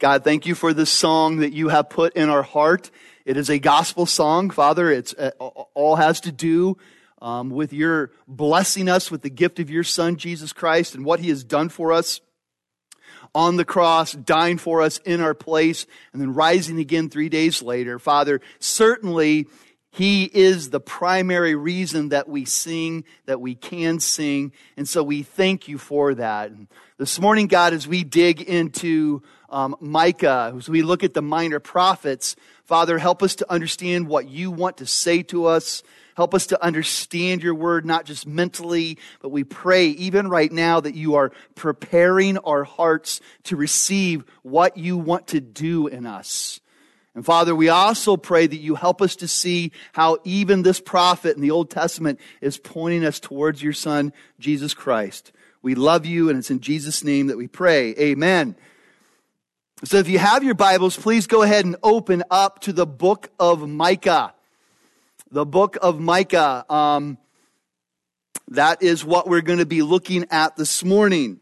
God, thank you for this song that you have put in our heart. It is a gospel song, Father. It's all has to do with your blessing us with the gift of your Son, Jesus Christ, and what he has done for us on the cross, dying for us in our place, and then rising again 3 days later. Father, certainly he is the primary reason that we sing, that we can sing, and so we thank you for that. And this morning, God, as we dig into Micah, as we look at the minor prophets, Father, help us to understand what you want to say to us. Help us to understand your word, not just mentally, but we pray even right now that you are preparing our hearts to receive what you want to do in us. And Father, we also pray that you help us to see how even this prophet in the Old Testament is pointing us towards your Son, Jesus Christ. We love you, and it's in Jesus' name that we pray. Amen. So if you have your Bibles, please go ahead and open up to the book of Micah. The book of Micah. That is what we're going to be looking at this morning.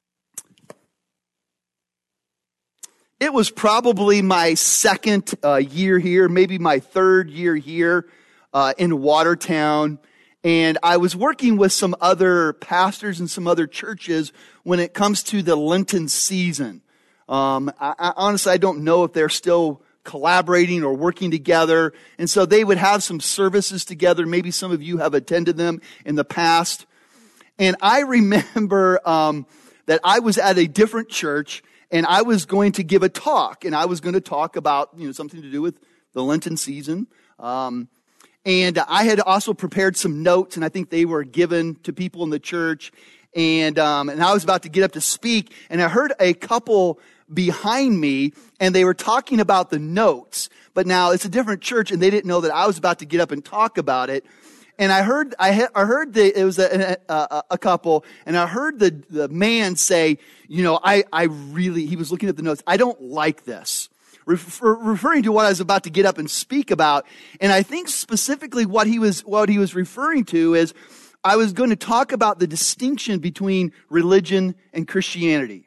It was probably my second year here, maybe my third year here in Watertown. And I was working with some other pastors and some other churches when it comes to the Lenten season. Honestly, I don't know if they're still collaborating or working together. And so they would have some services together. Maybe some of you have attended them in the past. And I remember that I was at a different church and I was going to give a talk. And I was going to talk about, something to do with the Lenten season. And I had also prepared some notes, and I think they were given to people in the church. And I was about to get up to speak, and I heard a couple behind me, and they were talking about the notes. But now it's a different church, and they didn't know that I was about to get up and talk about it. And I heard it was a couple, and I heard the man say, he was looking at the notes. I don't like this. Referring to what I was about to get up and speak about. And I think specifically what he was referring to is I was going to talk about the distinction between religion and Christianity.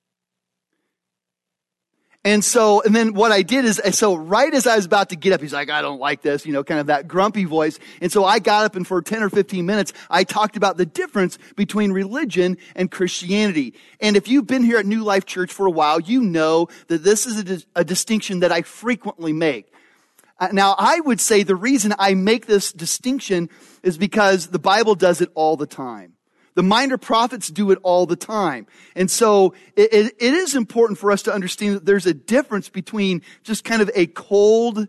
And then what I did is, right as I was about to get up, he's like, I don't like this, kind of that grumpy voice. And so I got up, and for 10 or 15 minutes, I talked about the difference between religion and Christianity. And if you've been here at New Life Church for a while, you know that this is a distinction that I frequently make. Now, I would say the reason I make this distinction is because the Bible does it all the time. The minor prophets do it all the time. And so it is important for us to understand that there's a difference between just kind of a cold,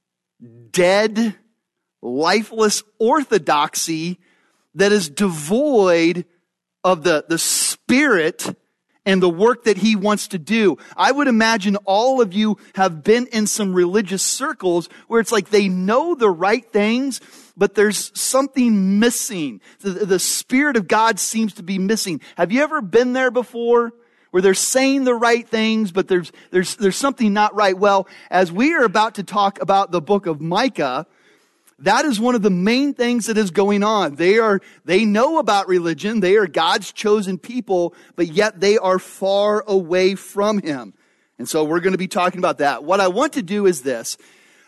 dead, lifeless orthodoxy that is devoid of the spirit and the work that he wants to do. I would imagine all of you have been in some religious circles where it's like they know the right things, but there's something missing. The Spirit of God seems to be missing. Have you ever been there before? Where they're saying the right things, but there's something not right. Well, as we are about to talk about the book of Micah, that is one of the main things that is going on. They know about religion. They are God's chosen people, but yet they are far away from him. And so we're going to be talking about that. What I want to do is this.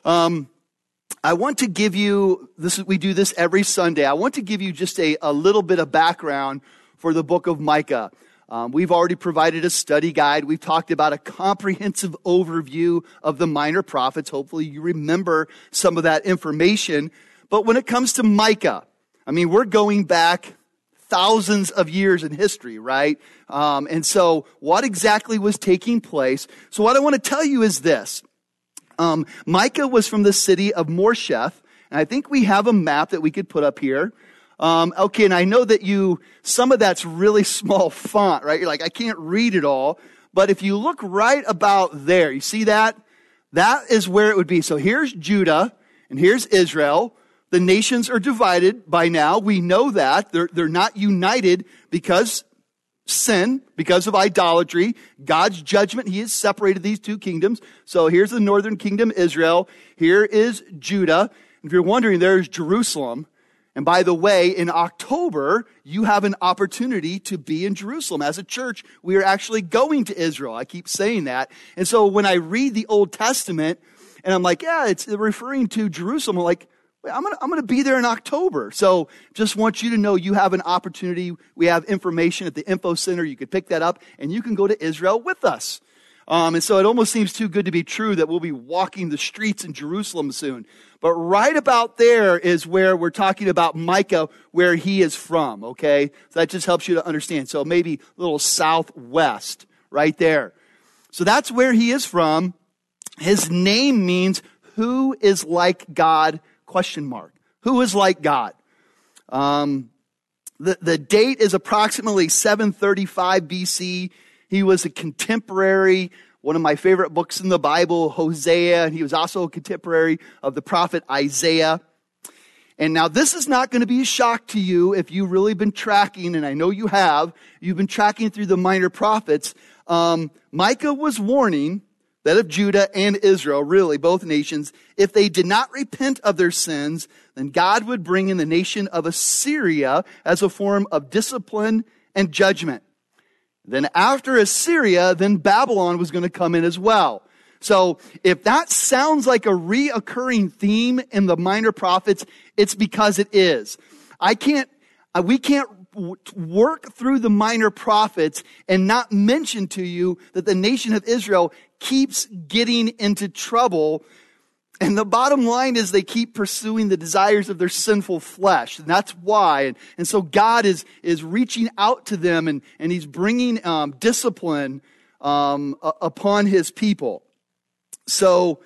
I want to give you this. We do this every Sunday. I want to give you just a little bit of background for the book of Micah. We've already provided a study guide. We've talked about a comprehensive overview of the minor prophets. Hopefully you remember some of that information. But when it comes to Micah, we're going back thousands of years in history, right? And so what exactly was taking place? So what I want to tell you is this. Micah was from the city of Moresheth. And I think we have a map that we could put up here. Okay, and I know that some of that's really small font, right? You're like, I can't read it all. But if you look right about there, you see that? That is where it would be. So here's Judah, and here's Israel. The nations are divided by now. We know that. They're not united because sin, because of idolatry. God's judgment, he has separated these two kingdoms. So here's the northern kingdom, Israel. Here is Judah. If you're wondering, there's Jerusalem. And by the way, in October, you have an opportunity to be in Jerusalem. As a church, we are actually going to Israel. I keep saying that. And so when I read the Old Testament, and I'm like, yeah, it's referring to Jerusalem, I'm like, I'm going to be there in October. So just want you to know you have an opportunity. We have information at the info center. You could pick that up, and you can go to Israel with us. And so it almost seems too good to be true that we'll be walking the streets in Jerusalem soon. But right about there is where we're talking about Micah, where he is from, okay? So that just helps you to understand. So maybe a little southwest, right there. So that's where he is from. His name means, who is like God, ? Who is like God? The date is approximately 735 BC. He was a contemporary, one of my favorite books in the Bible, Hosea, and he was also a contemporary of the prophet Isaiah. And now this is not going to be a shock to you if you've really been tracking, and I know you have, you've been tracking through the minor prophets. Micah was warning that of Judah and Israel, really both nations, if they did not repent of their sins, then God would bring in the nation of Assyria as a form of discipline and judgment. Then after Assyria, then Babylon was going to come in as well. So if that sounds like a reoccurring theme in the minor prophets, it's because it is. We can't work through the minor prophets and not mention to you that the nation of Israel keeps getting into trouble. And the bottom line is they keep pursuing the desires of their sinful flesh. And that's why. And so God is reaching out to them and he's bringing discipline upon his people. So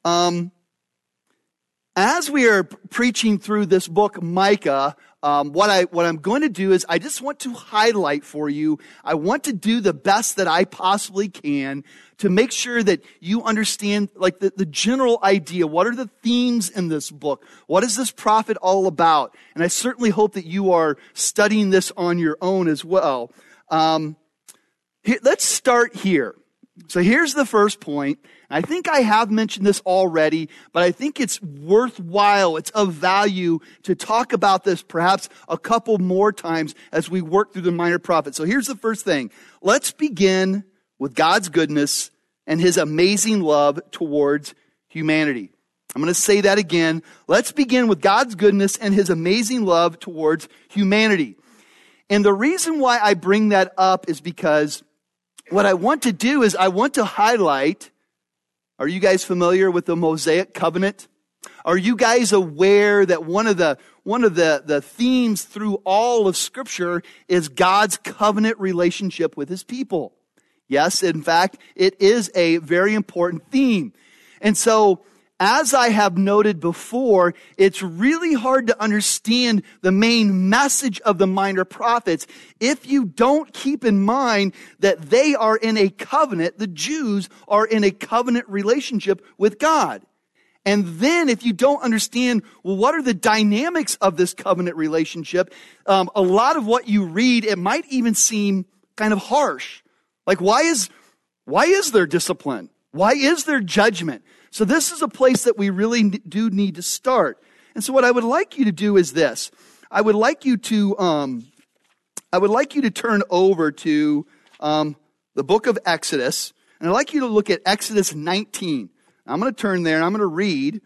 as we are preaching through this book, Micah, what I'm going to do is I just want to highlight for you. I want to do the best that I possibly can to make sure that you understand like the general idea. What are the themes in this book? What is this prophet all about? And I certainly hope that you are studying this on your own as well. Let's start here. So here's the first point. I think I have mentioned this already, but I think it's worthwhile, it's of value to talk about this perhaps a couple more times as we work through the minor prophets. So here's the first thing. Let's begin with God's goodness and his amazing love towards humanity. I'm going to say that again. Let's begin with God's goodness and his amazing love towards humanity. And the reason why I bring that up is because what I want to do is I want to highlight, are you guys familiar with the Mosaic covenant? Are you guys aware that one of the themes through all of Scripture is God's covenant relationship with his people? Yes, in fact, it is a very important theme. And so, as I have noted before, it's really hard to understand the main message of the minor prophets if you don't keep in mind that they are in a covenant, the Jews are in a covenant relationship with God. And then if you don't understand, well, what are the dynamics of this covenant relationship? A lot of what you read, it might even seem kind of harsh. Like, why is there discipline? Why is there judgment? So this is a place that we really do need to start. And so what I would like you to do is this. I would like you to turn over to the book of Exodus, and I'd like you to look at Exodus 19. I'm going to turn there and I'm going to read.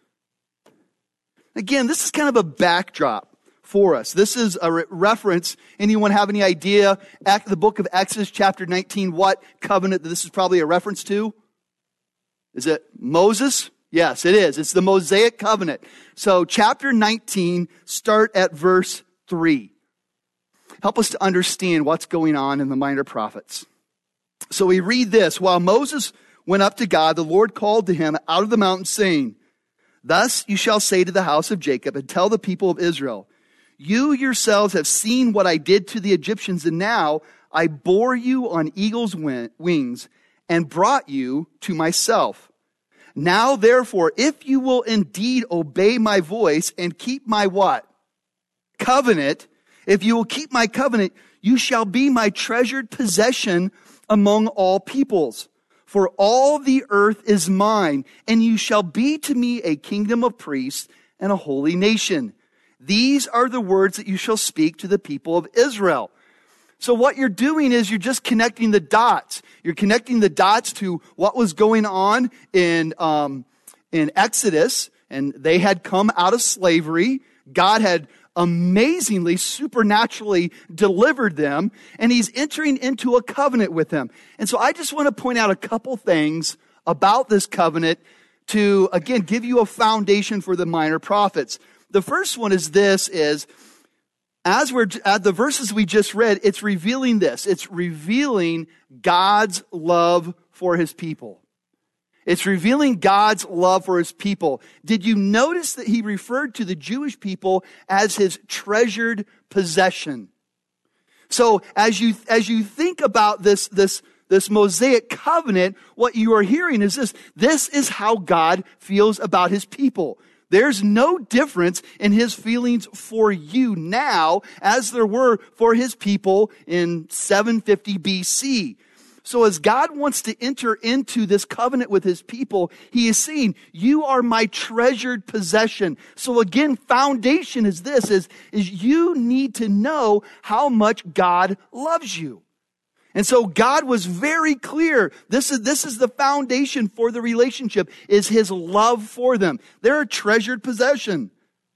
Again, this is kind of a backdrop for us. This is a reference. Anyone have any idea? The book of Exodus, chapter 19, what covenant this is probably a reference to? Is it Moses? Yes, it is. It's the Mosaic covenant. So chapter 19, start at verse 3. Help us to understand what's going on in the minor prophets. So we read this. While Moses went up to God, the Lord called to him out of the mountain, saying, "Thus you shall say to the house of Jacob and tell the people of Israel, you yourselves have seen what I did to the Egyptians, and now I bore you on eagle's wings and brought you to myself. Now, therefore, if you will indeed obey my voice and keep my" what? Covenant. If you will keep my covenant, you shall be my treasured possession among all peoples. For all the earth is mine, and you shall be to me a kingdom of priests and a holy nation. These are the words that you shall speak to the people of Israel. So what you're doing is you're just connecting the dots. You're connecting the dots to what was going on in Exodus, and they had come out of slavery. God had amazingly, supernaturally delivered them, and he's entering into a covenant with them. And so I just want to point out a couple things about this covenant to, again, give you a foundation for the minor prophets. The first one is this, as we're at the verses we just read, it's revealing this. It's revealing God's love for his people. It's revealing God's love for his people. Did you notice that he referred to the Jewish people as his treasured possession? So as you think about this Mosaic covenant, what you are hearing is this. This is how God feels about his people. There's no difference in his feelings for you now as there were for his people in 750 BC. So as God wants to enter into this covenant with his people, he is saying, you are my treasured possession. So again, foundation is this, is you need to know how much God loves you. And so God was very clear. This is the foundation for the relationship, is his love for them. They're a treasured possession.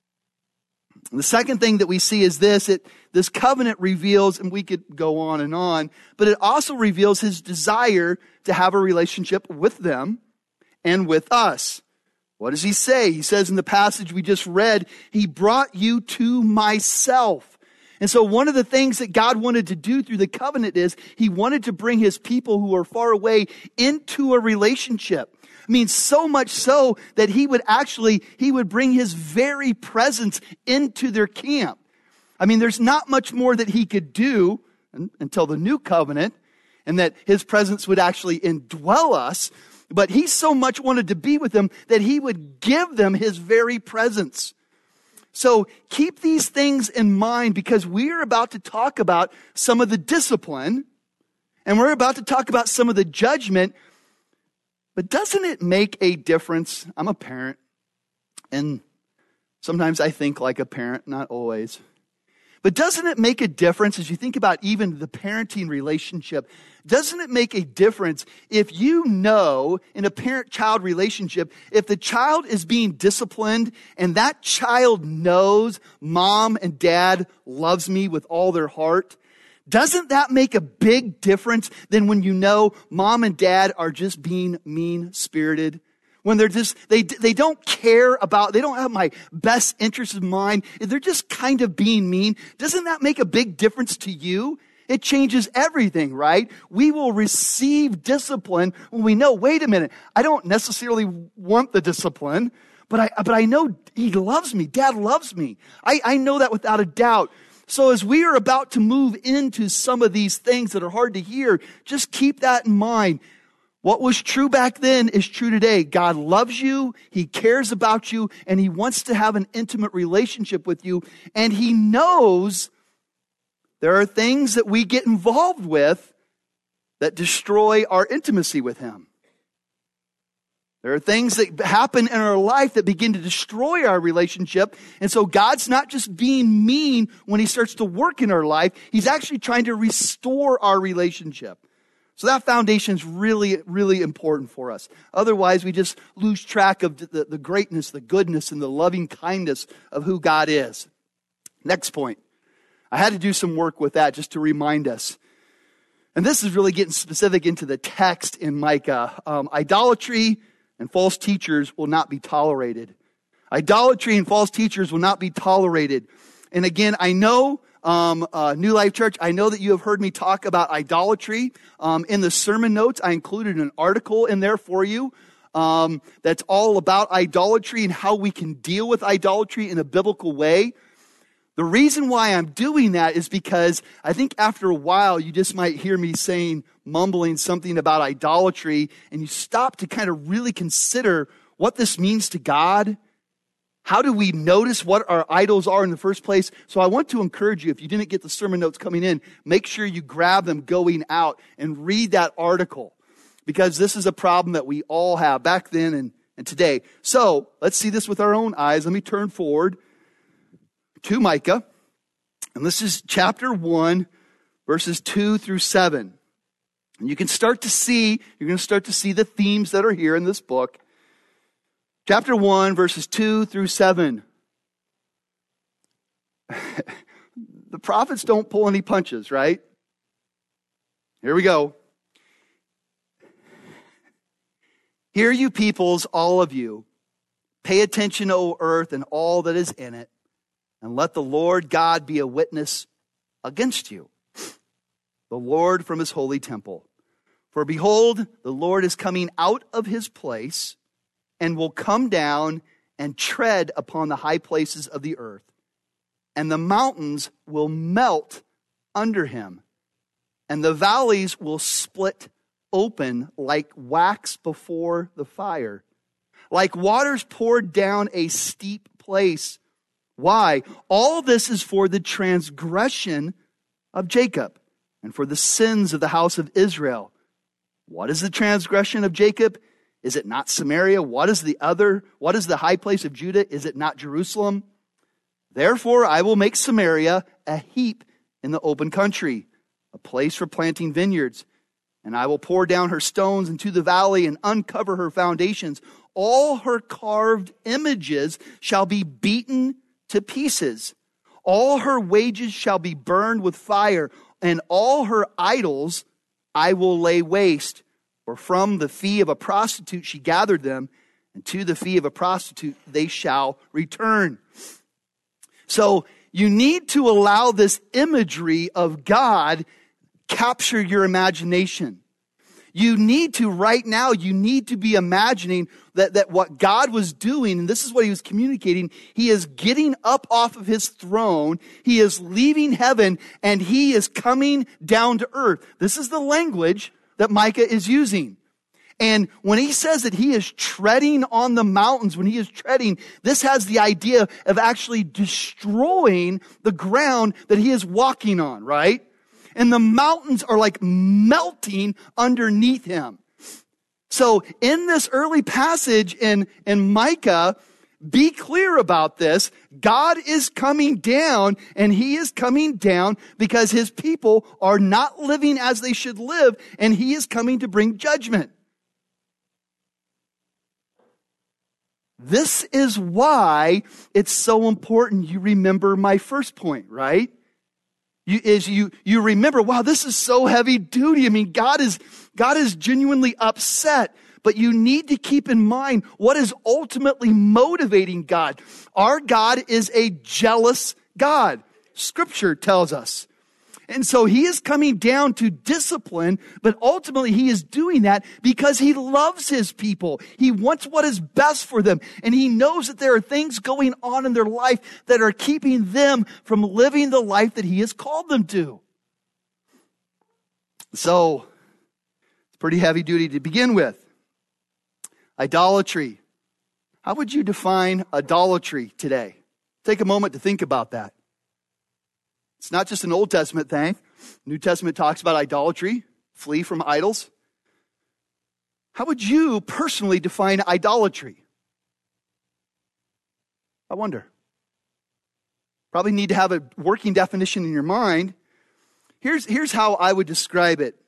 The second thing that we see is this covenant reveals, and we could go on, but it also reveals his desire to have a relationship with them and with us. What does he say? He says in the passage we just read, he brought you to myself. And so one of the things that God wanted to do through the covenant is he wanted to bring his people who are far away into a relationship. I mean, so much so that he would bring his very presence into their camp. I mean, there's not much more that he could do until the new covenant, and that his presence would actually indwell us. But he so much wanted to be with them that he would give them his very presence. So keep these things in mind, because we are about to talk about some of the discipline, and we're about to talk about some of the judgment. But doesn't it make a difference? I'm a parent, and sometimes I think like a parent, not always. But doesn't it make a difference as you think about even the parenting relationship? Doesn't it make a difference if you know in a parent-child relationship, if the child is being disciplined and that child knows mom and dad loves me with all their heart? Doesn't that make a big difference than when you know mom and dad are just being mean-spirited? When they're just, they don't care about, they don't have my best interest in mind. They're just kind of being mean. Doesn't that make a big difference to you? It changes everything, right? We will receive discipline when we know, wait a minute, I don't necessarily want the discipline, but I know he loves me. Dad loves me. I know that without a doubt. So as we are about to move into some of these things that are hard to hear, just keep that in mind. What was true back then is true today. God loves you, he cares about you, and he wants to have an intimate relationship with you. And he knows there are things that we get involved with that destroy our intimacy with him. There are things that happen in our life that begin to destroy our relationship. And so God's not just being mean when he starts to work in our life. He's actually trying to restore our relationship. So that foundation is really, really important for us. Otherwise, we just lose track of the greatness, the goodness, and the loving kindness of who God is. Next point. I had to do some work with that just to remind us. And this is really getting specific into the text in Micah. Idolatry and false teachers will not be tolerated. Idolatry and false teachers will not be tolerated. And again, I know, New Life Church, I know that you have heard me talk about idolatry. In the sermon notes, I included an article in there for you that's all about idolatry and how we can deal with idolatry in a biblical way. The reason why I'm doing that is because I think after a while you just might hear me mumbling something about idolatry, and you stop to kind of really consider what this means to God. How do we notice what our idols are in the first place? So I want to encourage you, if you didn't get the sermon notes coming in, make sure you grab them going out and read that article, because this is a problem that we all have back then and today. So let's see this with our own eyes. Let me turn forward to Micah. And this is chapter 1, verses 2 through 7. And you're going to start to see the themes that are here in this book. Chapter 1, verses 2 through 7. The prophets don't pull any punches, right? Here we go. Hear you peoples, all of you. Pay attention, O earth, and all that is in it, and let the Lord God be a witness against you, the Lord from his holy temple. For behold, the Lord is coming out of his place, and will come down and tread upon the high places of the earth, and the mountains will melt under him, and the valleys will split open like wax before the fire, like waters poured down a steep place. Why? All this is for the transgression of Jacob and for the sins of the house of Israel. What is the transgression of Jacob? Is it not Samaria? What is the high place of Judah? Is it not Jerusalem? Therefore, I will make Samaria a heap in the open country, a place for planting vineyards. And I will pour down her stones into the valley and uncover her foundations. All her carved images shall be beaten to pieces. All her wages shall be burned with fire, and all her idols I will lay waste. For from the fee of a prostitute she gathered them, and to the fee of a prostitute they shall return. So you need to allow this imagery of God capture your imagination. You need to, right now, you need to be imagining that what God was doing, and this is what he was communicating, he is getting up off of his throne, he is leaving heaven, and he is coming down to earth. This is the language that Micah is using. And when he says that he is treading on the mountains, when he is treading, this has the idea of actually destroying the ground that he is walking on, right? And the mountains are like melting underneath him. So in this early passage in Micah, be clear about this. God is coming down, and he is coming down because his people are not living as they should live, and he is coming to bring judgment. This is why it's so important you remember my first point, right? You remember, wow, this is so heavy duty. I mean, God is genuinely upset, but you need to keep in mind what is ultimately motivating God. Our God is a jealous God. Scripture tells us. And so he is coming down to discipline, but ultimately he is doing that because he loves his people. He wants what is best for them. And he knows that there are things going on in their life that are keeping them from living the life that he has called them to. So, it's pretty heavy duty to begin with. Idolatry. How would you define idolatry today? Take a moment to think about that. It's not just an Old Testament thing. New Testament talks about idolatry, flee from idols. How would you personally define idolatry? I wonder. Probably need to have a working definition in your mind. Here's how I would describe it.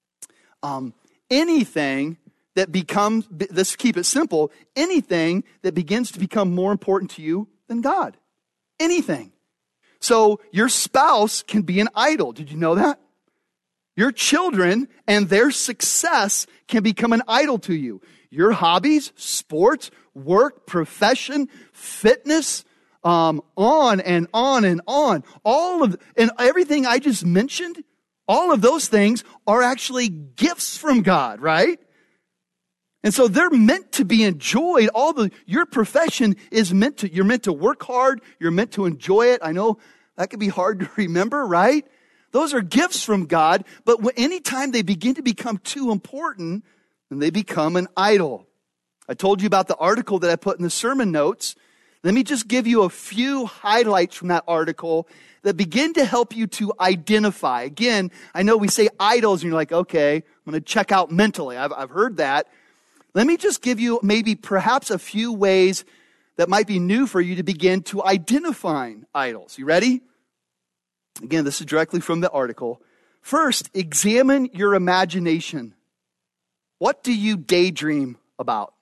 Anything that becomes, let's keep it simple, anything that begins to become more important to you than God. Anything. So your spouse can be an idol. Did you know that? Your children and their success can become an idol to you. Your hobbies, sports, work, profession, fitness, on and on and on. And everything I just mentioned, all of those things are actually gifts from God, right? And so they're meant to be enjoyed. Your profession is you're meant to work hard. You're meant to enjoy it. I know that can be hard to remember, right? Those are gifts from God. But anytime they begin to become too important, then they become an idol. I told you about the article that I put in the sermon notes. Let me just give you a few highlights from that article that begin to help you to identify. Again, I know we say idols and you're like, okay, I'm going to check out mentally. I've heard that. Let me just give you perhaps a few ways that might be new for you to begin to identifying idols. You ready? Again, this is directly from the article. First, examine your imagination. What do you daydream about?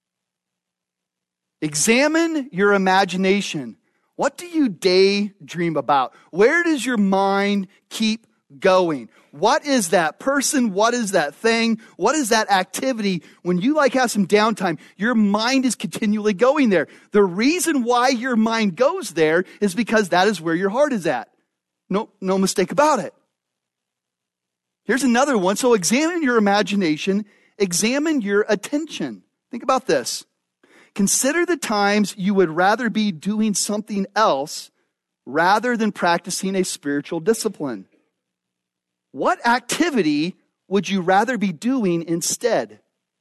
Examine your imagination. What do you daydream about? Where does your mind keep going? What is that person? What is that thing? What is that activity? When you have some downtime, your mind is continually going there. The reason why your mind goes there is because that is where your heart is at. No mistake about it. Here's another one. So examine your imagination. Examine your attention. Think about this. Consider the times you would rather be doing something else rather than practicing a spiritual discipline. What activity would you rather be doing instead?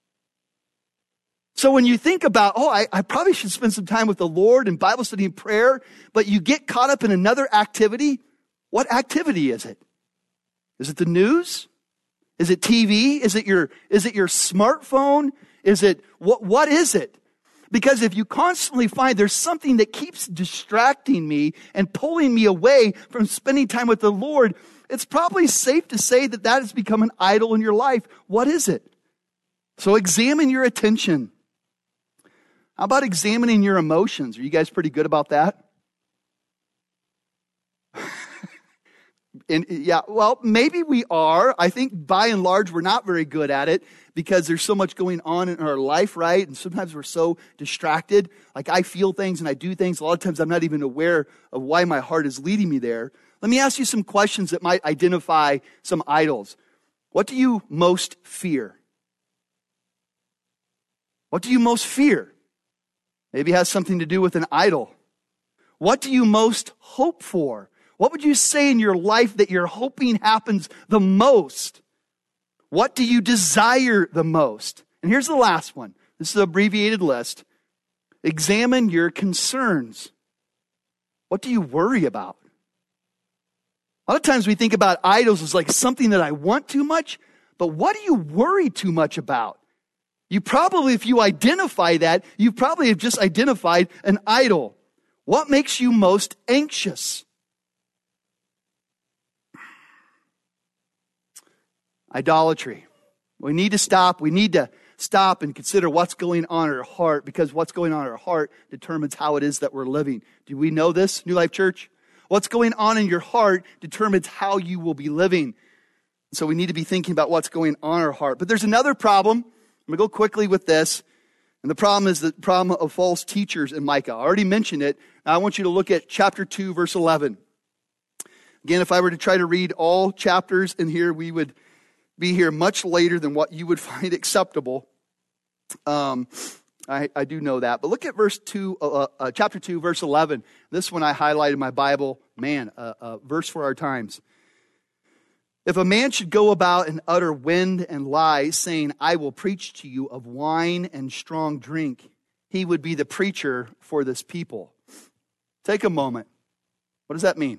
So when you think about, I probably should spend some time with the Lord and Bible study and prayer, but you get caught up in another activity, what activity is it? Is it the news? Is it TV? Is it your smartphone? Is it, what is it? Because if you constantly find there's something that keeps distracting me and pulling me away from spending time with the Lord, it's probably safe to say that has become an idol in your life. What is it? So examine your attention. How about examining your emotions? Are you guys pretty good about that? And yeah, well, maybe we are. I think by and large, we're not very good at it because there's so much going on in our life, right? And sometimes we're so distracted. Like I feel things and I do things. A lot of times I'm not even aware of why my heart is leading me there. Let me ask you some questions that might identify some idols. What do you most fear? What do you most fear? Maybe it has something to do with an idol. What do you most hope for? What would you say in your life that you're hoping happens the most? What do you desire the most? And here's the last one. This is an abbreviated list. Examine your concerns. What do you worry about? A lot of times we think about idols as like something that I want too much, but what do you worry too much about? You probably, if you identify that, you probably have just identified an idol. What makes you most anxious? Idolatry. We need to stop. We need to stop and consider what's going on in our heart, because what's going on in our heart determines how it is that we're living. Do we know this, New Life Church? What's going on in your heart determines how you will be living. So we need to be thinking about what's going on in our heart. But there's another problem. I'm going to go quickly with this. And the problem is the problem of false teachers in Micah. I already mentioned it. Now I want you to look at chapter 2, verse 11. Again, if I were to try to read all chapters in here, we would be here much later than what you would find acceptable. I do know that. But look at chapter 2, verse 11. This one I highlighted in my Bible. Man, a verse for our times. If a man should go about and utter wind and lies, saying, I will preach to you of wine and strong drink, he would be the preacher for this people. Take a moment. What does that mean?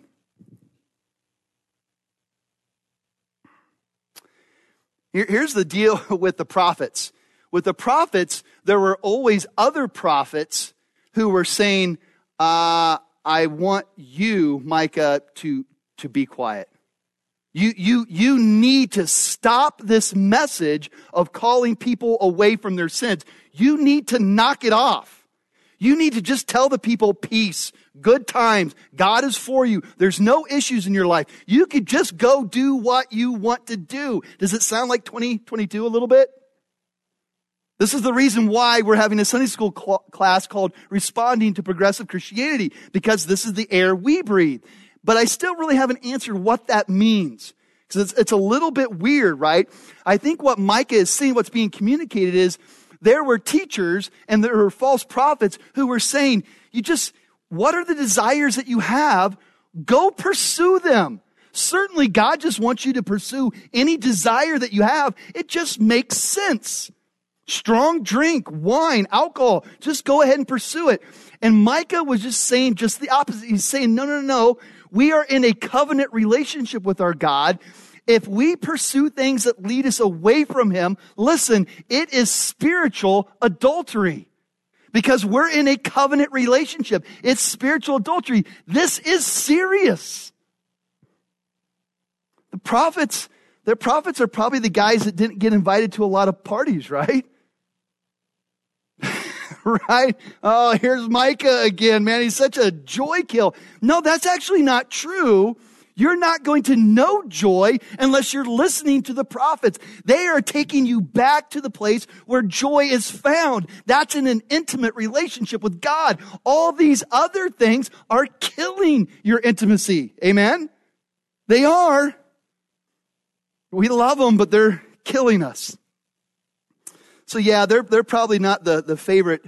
Here's the deal with the prophets. With the prophets, there were always other prophets who were saying, I want you, Micah, to be quiet. You need to stop this message of calling people away from their sins. You need to knock it off. You need to just tell the people peace, good times. God is for you. There's no issues in your life. You could just go do what you want to do. Does it sound like 2022 a little bit? This is the reason why we're having a Sunday school class called Responding to Progressive Christianity, because this is the air we breathe. But I still really haven't answered what that means. Because it's a little bit weird, right? I think what Micah is saying, what's being communicated is, there were teachers and there were false prophets who were saying, what are the desires that you have? Go pursue them. Certainly God just wants you to pursue any desire that you have. It just makes sense. Strong drink, wine, alcohol, just go ahead and pursue it. And Micah was just saying just the opposite. He's saying, no. We are in a covenant relationship with our God. If we pursue things that lead us away from Him, listen, it is spiritual adultery. because we're in a covenant relationship. It's spiritual adultery. This is serious. The prophets are probably the guys that didn't get invited to a lot of parties, right? Right? Oh, here's Micah again, man. He's such a joy kill. No, that's actually not true. You're not going to know joy unless you're listening to the prophets. They are taking you back to the place where joy is found. That's in an intimate relationship with God. All these other things are killing your intimacy. Amen? They are. We love them, but they're killing us. So yeah, they're probably not the favorite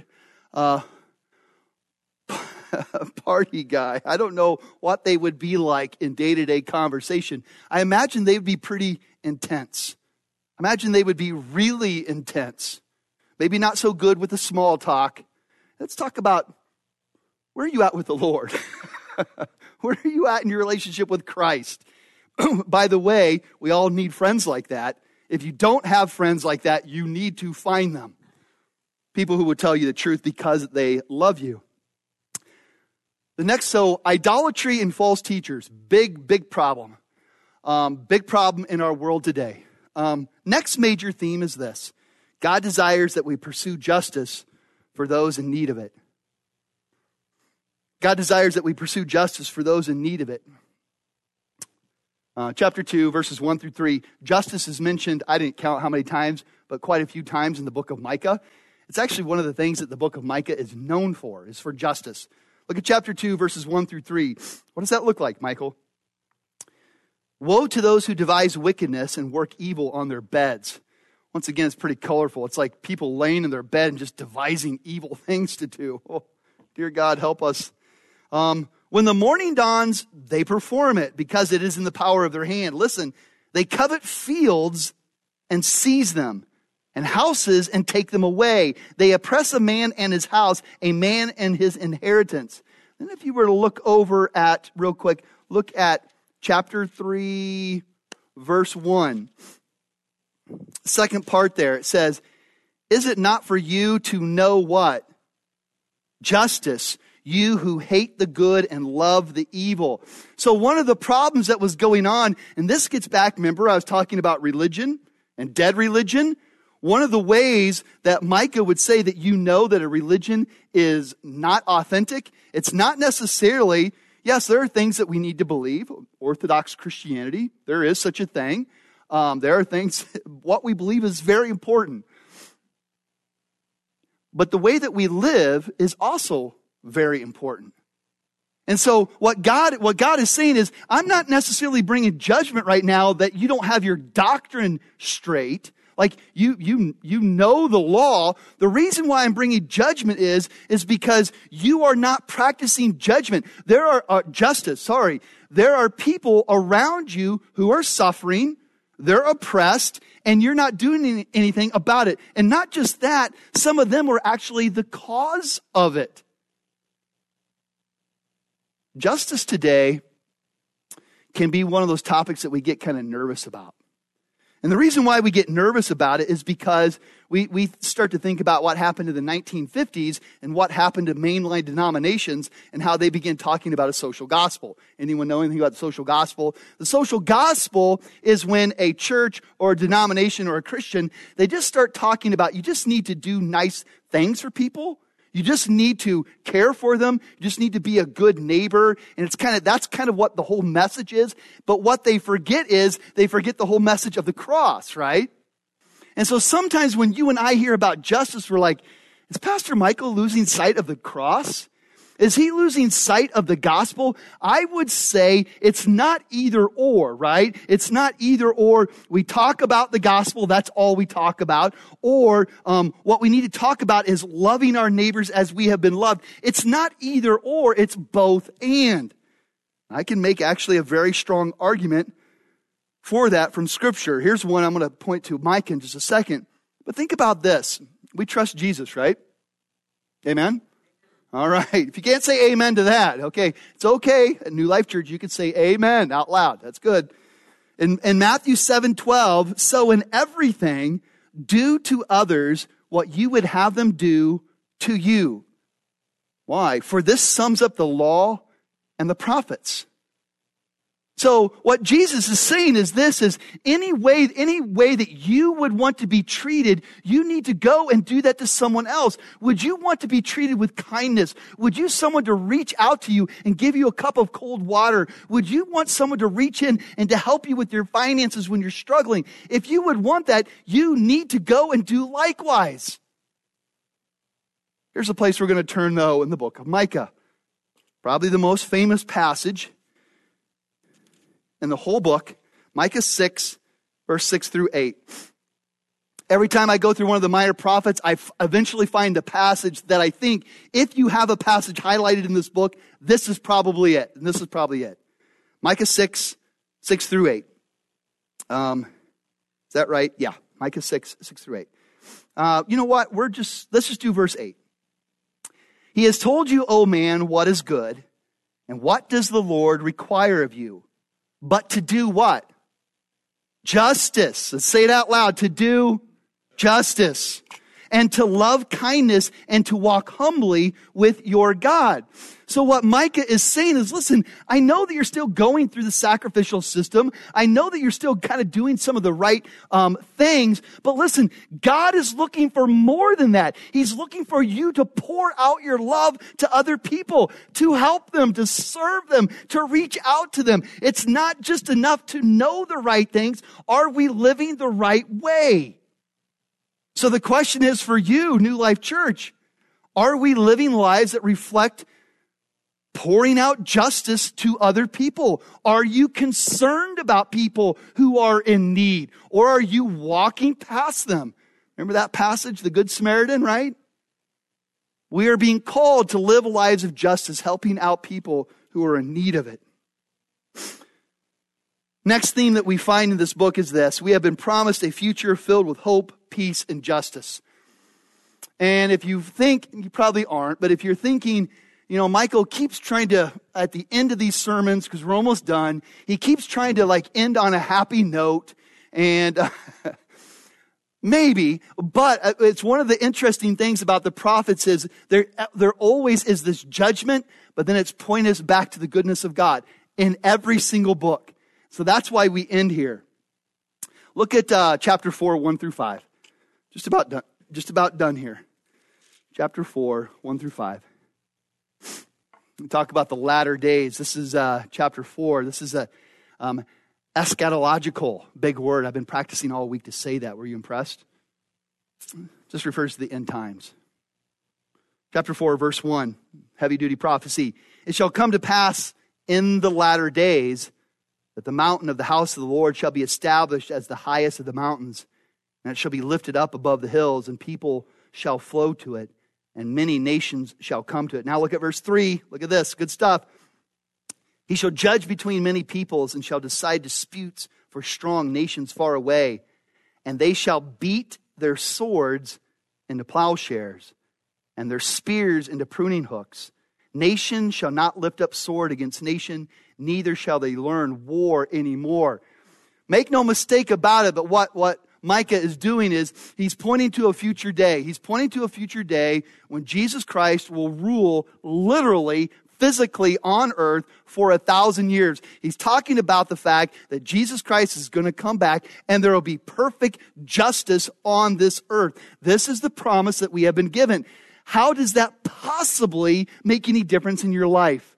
party guy. I don't know what they would be like in day-to-day conversation. I imagine they would be pretty intense. I imagine they would be really intense. Maybe not so good with the small talk. Let's talk about, where are you at with the Lord? Where are you at in your relationship with Christ? By the way, we all need friends like that. If you don't have friends like that, you need to find them. People who will tell you the truth because they love you. The next, so idolatry and false teachers, big problem. Big problem in our world today. Next major theme is this. God desires that we pursue justice for those in need of it. God desires that we pursue justice for those in need of it. Chapter 2, verses 1 through 3. Justice is mentioned, I didn't count how many times, but quite a few times in the book of Micah. It's actually one of the things that the book of Micah is known for, is for justice. Look at chapter 2, verses 1 through 3. What does that look like, Michael? Woe to those who devise wickedness and work evil on their beds. Once again, it's pretty colorful. It's like people laying in their bed and just devising evil things to do. Oh, dear God, help us. When the morning dawns, they perform it because it is in the power of their hand. Listen, they covet fields and seize them, and houses and take them away. They oppress a man and his house, a man and his inheritance. Then if you were to look over at, real quick, look at chapter 3, verse 1. Second part there, it says, is it not for you to know what? Justice. You who hate the good and love the evil. So one of the problems that was going on, and this gets back, remember I was talking about religion and dead religion. One of the ways that Micah would say that you know that a religion is not authentic, it's not necessarily, yes, there are things that we need to believe. Orthodox Christianity, there is such a thing. There are things, what we believe is very important. But the way that we live is also very important. And so what God is saying is, I'm not necessarily bringing judgment right now that you don't have your doctrine straight. Like you know the law. The reason why I'm bringing judgment is because you are not practicing judgment. There are justice. There are people around you who are suffering. They're oppressed, and you're not doing anything about it. And not just that, some of them are actually the cause of it. Justice today can be one of those topics that we get kind of nervous about. And the reason why we get nervous about it is because we start to think about what happened in the 1950s and what happened to mainline denominations and how they began talking about a social gospel. Anyone know anything about the social gospel? The social gospel is when a church or a denomination or a Christian, they just start talking about you just need to do nice things for people. You just need to care for them. You just need to be a good neighbor. And that's kind of what the whole message is. But what they forget is they forget the whole message of the cross, right? And so sometimes when you and I hear about justice, we're like, is Pastor Michael losing sight of the cross? Is he losing sight of the gospel? I would say it's not either or, right? It's not either or. We talk about the gospel, that's all we talk about. Or what we need to talk about is loving our neighbors as we have been loved. It's not either or, it's both and. I can make actually a very strong argument for that from Scripture. Here's one I'm going to point to Mike in just a second. But think about this. We trust Jesus, right? Amen? All right. If you can't say amen to that, okay, it's okay. At New Life Church, you can say amen out loud. That's good. In Matthew 7:12, so in everything, do to others what you would have them do to you. Why? For this sums up the law and the prophets. So what Jesus is saying is this, is any way that you would want to be treated, you need to go and do that to someone else. Would you want to be treated with kindness? Would you someone to reach out to you and give you a cup of cold water? Would you want someone to reach in and to help you with your finances when you're struggling? If you would want that, you need to go and do likewise. Here's a place we're going to turn, though, in the book of Micah. Probably the most famous passage in the whole book, Micah 6, verse 6 through 8. Every time I go through one of the minor prophets, I eventually find a passage that I think, if you have a passage highlighted in this book, this is probably it. And this is probably it. Micah 6, 6 through 8. Is that right? Yeah, Micah 6, 6 through 8. You know what? Let's just do verse 8. He has told you, O man, what is good, and what does the Lord require of you? But to do what? Justice. Let's say it out loud. To do justice. And to love kindness and to walk humbly with your God. So what Micah is saying is, listen, I know that you're still going through the sacrificial system. I know that you're still kind of doing some of the right things. But listen, God is looking for more than that. He's looking for you to pour out your love to other people, to help them, to serve them, to reach out to them. It's not just enough to know the right things. Are we living the right way? So the question is for you, New Life Church, are we living lives that reflect pouring out justice to other people? Are you concerned about people who are in need? Or are you walking past them? Remember that passage, the Good Samaritan, right? We are being called to live lives of justice, helping out people who are in need of it. Next theme that we find in this book is this. We have been promised a future filled with hope, peace, and justice. And if you think, you probably aren't, but if you're thinking, Michael keeps trying to, at the end of these sermons, because we're almost done, he keeps trying to end on a happy note. And maybe, but it's one of the interesting things about the prophets is there always is this judgment, but then it's pointing us back to the goodness of God in every single book. So that's why we end here. Look at chapter 4, 1 through 5. Just about done here. Chapter 4, 1 through 5. We talk about the latter days. This is chapter 4. This is a eschatological, big word. I've been practicing all week to say that. Were you impressed? Just refers to the end times. Chapter 4, verse 1, heavy-duty prophecy. It shall come to pass in the latter days that the mountain of the house of the Lord shall be established as the highest of the mountains, and it shall be lifted up above the hills, and people shall flow to it, and many nations shall come to it. Now look at verse 3. Look at this. Good stuff. He shall judge between many peoples, and shall decide disputes for strong nations far away, and they shall beat their swords into plowshares, and their spears into pruning hooks. Nation shall not lift up sword against nation, neither shall they learn war anymore. Make no mistake about it, but what Micah is doing is he's pointing to a future day. He's pointing to a future day when Jesus Christ will rule literally, physically on earth for 1,000 years. He's talking about the fact that Jesus Christ is going to come back and there will be perfect justice on this earth. This is the promise that we have been given. How does that possibly make any difference in your life?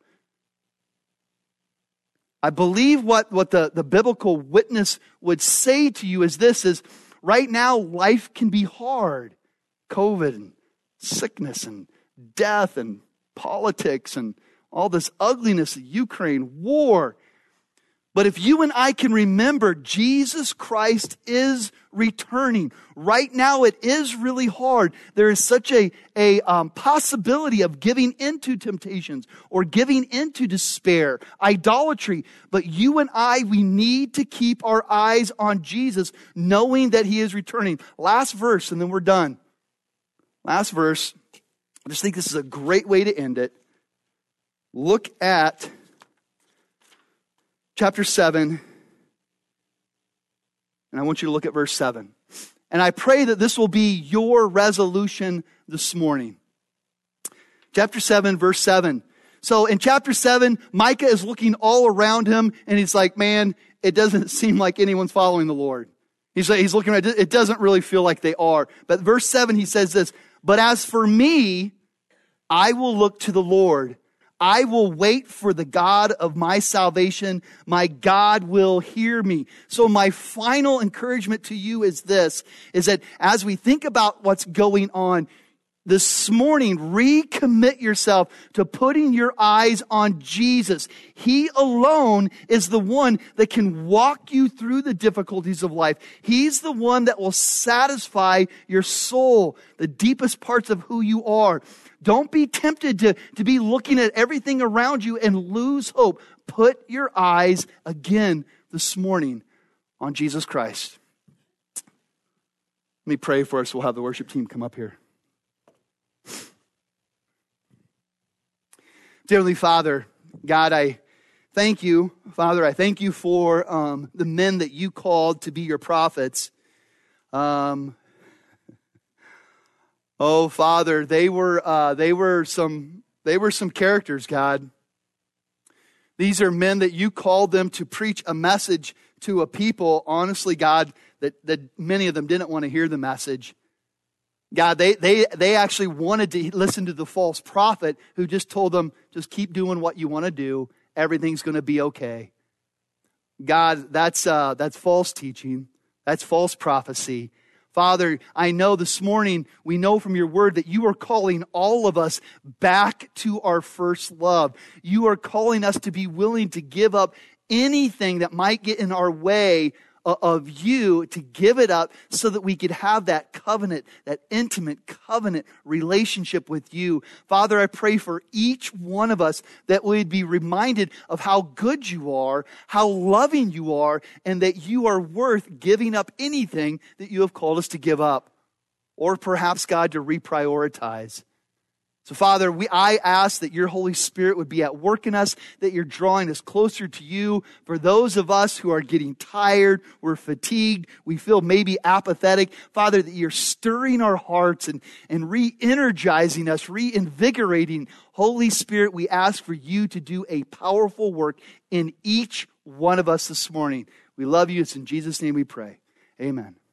I believe what the biblical witness would say to you is this, is right now life can be hard. COVID and sickness and death and politics and all this ugliness, Ukraine, war. But if you and I can remember, Jesus Christ is returning. Right now it is really hard. There is such a possibility of giving into temptations or giving into despair, idolatry. But you and I, we need to keep our eyes on Jesus, knowing that He is returning. Last verse, and then we're done. Last verse. I just think this is a great way to end it. Look at chapter 7, and I want you to look at verse 7. And I pray that this will be your resolution this morning. Chapter 7, verse 7. So in chapter 7, Micah is looking all around him, and he's like, man, it doesn't seem like anyone's following the Lord. He's looking at it, it doesn't really feel like they are. But verse 7, he says this, but as for me, I will look to the Lord. I will wait for the God of my salvation. My God will hear me. So my final encouragement to you is this, is that as we think about what's going on this morning, recommit yourself to putting your eyes on Jesus. He alone is the one that can walk you through the difficulties of life. He's the one that will satisfy your soul, the deepest parts of who you are. Don't be tempted to be looking at everything around you and lose hope. Put your eyes again this morning on Jesus Christ. Let me pray for us. We'll have the worship team come up here. Dear Heavenly Father, God, I thank you. Father, I thank you for the men that you called to be your prophets. Oh, Father, they were some characters, God. These are men that you called them to preach a message to a people, honestly, God, that many of them didn't want to hear the message. God, they actually wanted to listen to the false prophet who just told them, just keep doing what you want to do. Everything's going to be okay. God, that's false teaching. That's false prophecy. Father, I know this morning, we know from your word that you are calling all of us back to our first love. You are calling us to be willing to give up anything that might get in our way of you, to give it up so that we could have that covenant, that intimate covenant relationship with you. Father, I pray for each one of us that we'd be reminded of how good you are, how loving you are, and that you are worth giving up anything that you have called us to give up, or perhaps, God, to reprioritize. So, Father, I ask that your Holy Spirit would be at work in us, that you're drawing us closer to you. For those of us who are getting tired, we're fatigued, we feel maybe apathetic, Father, that you're stirring our hearts and re-energizing us, reinvigorating. Holy Spirit, we ask for you to do a powerful work in each one of us this morning. We love you. It's in Jesus' name we pray. Amen.